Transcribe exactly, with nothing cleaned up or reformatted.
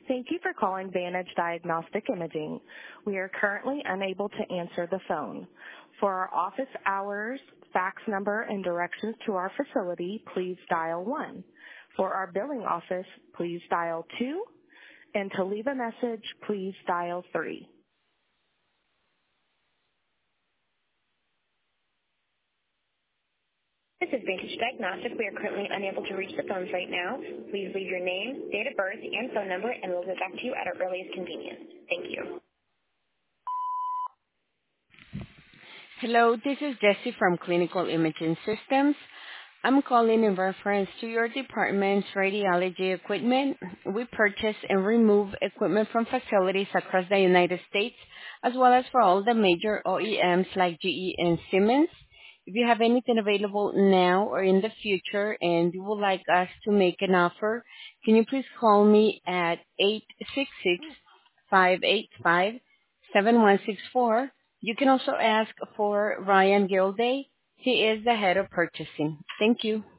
Thank you for calling Vantage Diagnostic Imaging. We are currently unable to answer the phone. For our office hours, fax number, and directions to our facility, please dial one. For our billing office, please dial two. And to leave a message, please dial three. This is Vantage Diagnostic. We are currently unable to reach the phones right now. Please leave your name, date of birth, and phone number, and we'll get back to you at our earliest convenience. Thank you. Hello, this is Jessie from Clinical Imaging Systems. I'm calling in reference to your department's radiology equipment. We purchase and remove equipment from facilities across the United States, as well as for all the major O E Ms like G E and Siemens. If you have anything available now or in the future and you would like us to make an offer, can you please call me at eight six six, five eight five, seven one six four. You can also ask for Ryan Gilday. He is the head of purchasing. Thank you.